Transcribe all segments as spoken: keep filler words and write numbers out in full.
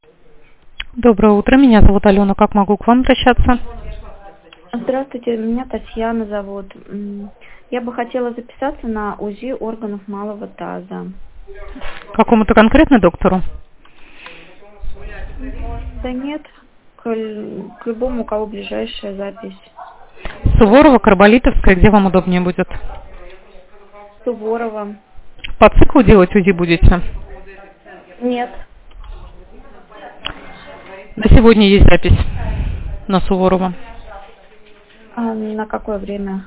Доброе утро, меня зовут Алена, как могу к вам обращаться? Здравствуйте, меня Татьяна зовут. М, Я бы хотела записаться на УЗИ органов малого таза. К какому-то конкретно доктору? Да нет, к, л- к любому, у кого ближайшая запись. Суворова, Карболитовская, где вам удобнее будет? Суворова. По циклу делать УЗИ будете? Нет. На сегодня есть запись на Суворова. А на какое время?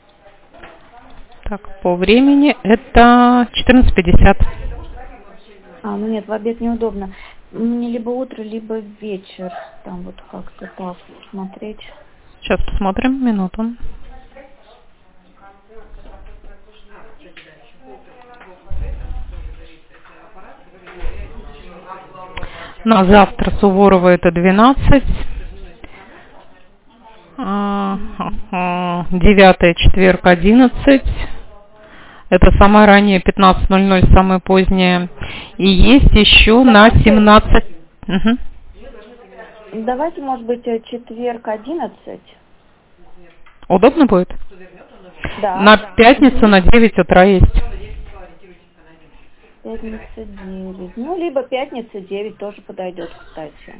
Так, по времени это четырнадцать пятьдесят. А, ну нет, в обед неудобно. Мне либо утро, либо вечер. Там вот как-то так смотреть. Сейчас посмотрим, минуту. На завтра Суворова это двенадцать. девятое четверг одиннадцать. Это самое раннее, пятнадцать ноль ноль, самое позднее. И есть еще на семнадцать. Угу. Давайте, может быть, э, четверг одиннадцать. Удобно будет? Да. На пятницу на девять утра есть. Пятница девять. Ну, либо пятница девять тоже подойдет, кстати.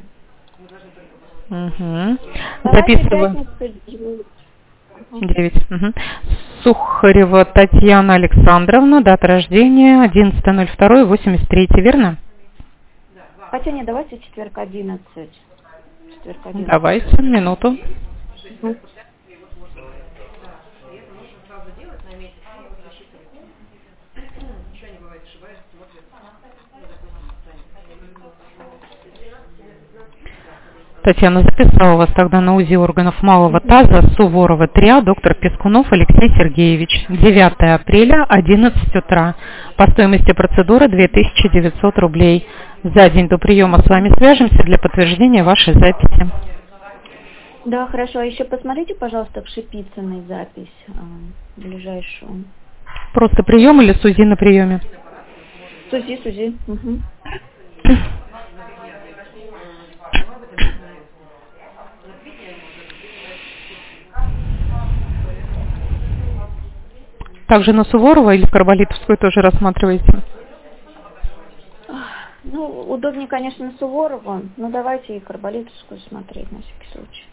Угу. Давайте Записываю. пятница девять. девять. Угу. Сухарева Татьяна Александровна, дата рождения одиннадцатое ноль второе восемьдесят три, верно? Хотя не, давайте четверг одиннадцать. Четверг одиннадцать. Давайте, минуту. Мгм. Татьяна, записала вас тогда на УЗИ органов малого таза, Суворова три А, доктор Пескунов Алексей Сергеевич. девятое апреля, одиннадцать утра. По стоимости процедуры две тысячи девятьсот рублей. За день до приема с вами свяжемся для подтверждения вашей записи. Да, хорошо. А еще посмотрите, пожалуйста, в Шипицыной запись а, ближайшую. Просто прием или с УЗИ на приеме? Сузи, Сузи. Угу. Также на Суворова или в Карболитовскую тоже рассматриваете? Ну, удобнее, конечно, Суворова, но давайте и Карболитовскую смотреть на всякий случай.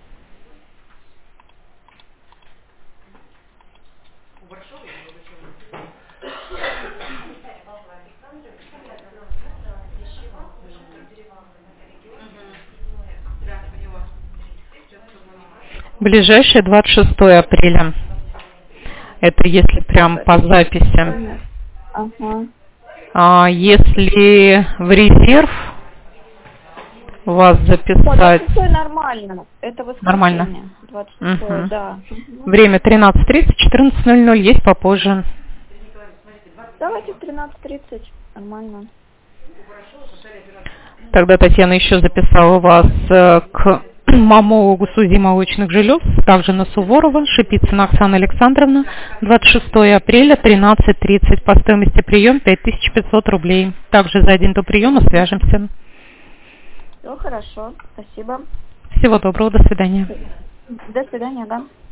Ближайшее двадцать шестое апреля. Это если прям по записи. Ага. А если в резерв вас О, записать... двадцать шестое нормально. Это воскресенье. Нормально. двадцать шестое, Угу. да. Время тринадцать тридцать, четырнадцать ноль ноль, есть попозже. Давайте в тринадцать тридцать. Нормально. Тогда Татьяна еще записала вас э, к мамологу с УЗИ молочных желез, также на Суворова, Шипицына Оксана Александровна, двадцать шестое апреля, тринадцать тридцать, по стоимости прием пять тысяч пятьсот рублей. Также за день до приема свяжемся. Все хорошо. Спасибо. Всего доброго, до свидания. До свидания, да.